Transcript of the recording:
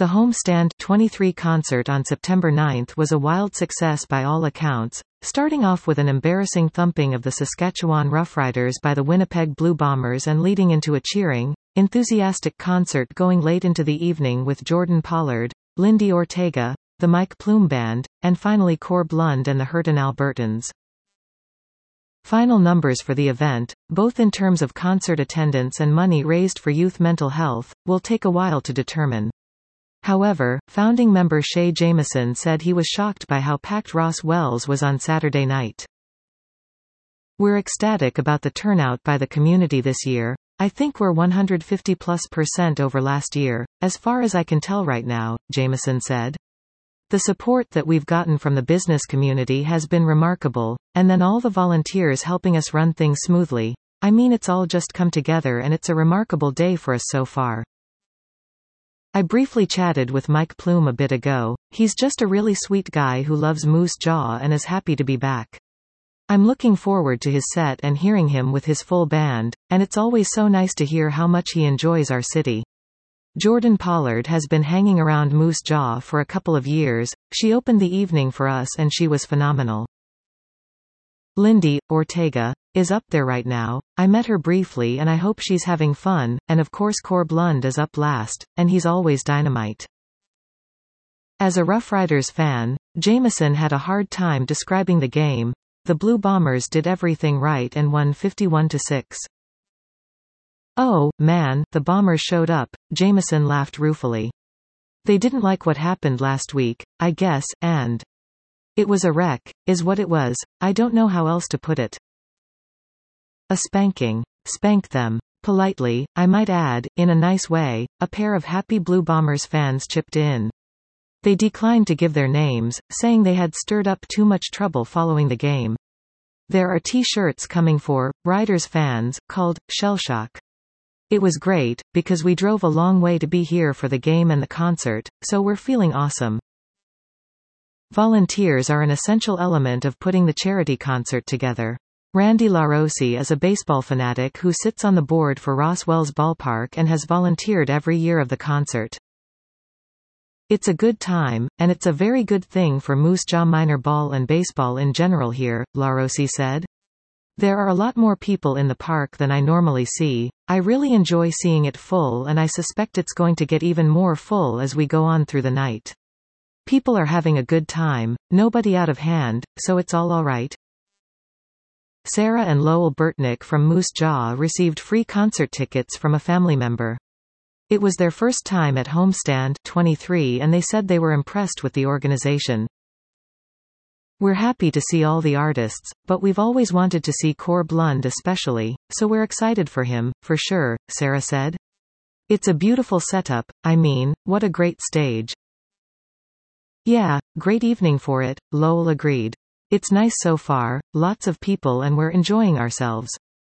The Homestand 23 concert on September 9 was a wild success by all accounts, starting off with an embarrassing thumping of the Saskatchewan Roughriders by the Winnipeg Blue Bombers and leading into a cheering, enthusiastic concert going late into the evening with Jordan Pollard, Lindy Ortega, the Mike Plume Band, and finally Corb Lund and the Hurtin Albertans. Final numbers for the event, both in terms of concert attendance and money raised for youth mental health, will take a while to determine. However, founding member Shay Jamieson said he was shocked by how packed Ross Wells was on Saturday night. "We're ecstatic about the turnout by the community this year. I think we're 150+% over last year, as far as I can tell right now," Jamieson said. "The support that we've gotten from the business community has been remarkable, and then all the volunteers helping us run things smoothly. I mean, it's all just come together and it's a remarkable day for us so far." I briefly chatted with Mike Plume a bit ago. He's just a really sweet guy who loves Moose Jaw and is happy to be back. I'm looking forward to his set and hearing him with his full band, and it's always so nice to hear how much he enjoys our city. Jordan Pollard has been hanging around Moose Jaw for a couple of years. She opened the evening for us and she was phenomenal. Lindy Ortega is up there right now. I met her briefly and I hope she's having fun, and of course Corb Lund is up last, and he's always dynamite. As a Roughriders fan, Jamieson had a hard time describing the game. The Blue Bombers did everything right and won 51-6. "Oh, man, the Bombers showed up," Jamieson laughed ruefully. "They didn't like what happened last week, I guess, and it was a wreck, is what it was. I don't know how else to put it. A spanking. Spanked them. Politely, I might add, in a nice way," a pair of happy Blue Bombers fans chipped in. They declined to give their names, saying they had stirred up too much trouble following the game. There are T-shirts coming for Riders fans, called Shellshock. "It was great, because we drove a long way to be here for the game and the concert, so we're feeling awesome." Volunteers are an essential element of putting the charity concert together. Randy LaRossi is a baseball fanatic who sits on the board for Ross Wells Ballpark and has volunteered every year of the concert. "It's a good time, and it's a very good thing for Moose Jaw minor ball and baseball in general here," LaRossi said. "There are a lot more people in the park than I normally see. I really enjoy seeing it full, and I suspect it's going to get even more full as we go on through the night. People are having a good time, nobody out of hand, so it's all right." Sarah and Lowell Burtnick from Moose Jaw received free concert tickets from a family member. It was their first time at Homestand 23 and they said they were impressed with the organization. "We're happy to see all the artists, but we've always wanted to see Corb Lund especially, so we're excited for him, for sure," Sarah said. "It's a beautiful setup, I mean, what a great stage." "Yeah, great evening for it," Lowell agreed. "It's nice so far, lots of people and we're enjoying ourselves."